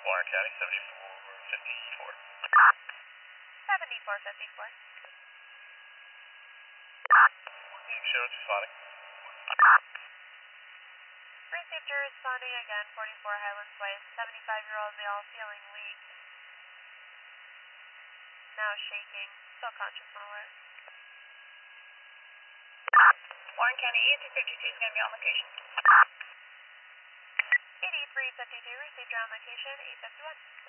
Warren County, 7454. 7454. Being shown responding. Received your responding again, 44 Highlands Way, 75-year-old male feeling weak. Now shaking, still conscious and alert. Warren County 8352 is going to be on location. 8352, received your on location, 851.